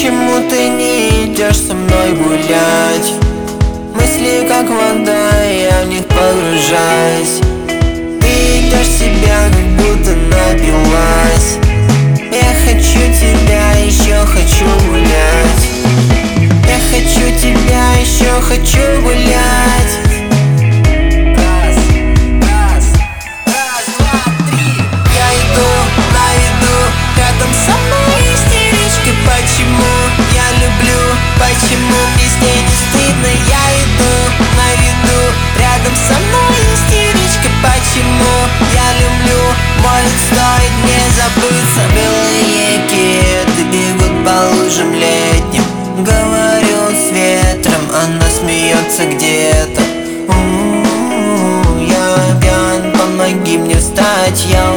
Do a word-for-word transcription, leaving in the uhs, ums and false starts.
Почему ты не идешь со мной гулять? Мысли как вода, я в них погружаюсь. Ты идешь в себя, как будто напилась. Я хочу тебя, еще хочу гулять. Я хочу тебя, еще хочу гулять. Раз, раз, раз, два, три. Я иду на виду, рядом со мной истеричка. Почему я люблю, почему мне с ней не стыдно? Я иду на виду, рядом со мной истеричка. Почему я люблю, может стоит мне забыться? Белые кеды бегут по лужам летним. Говорю с ветром, она смеется где-то. У-у-у, я пьян, помоги мне встать. Я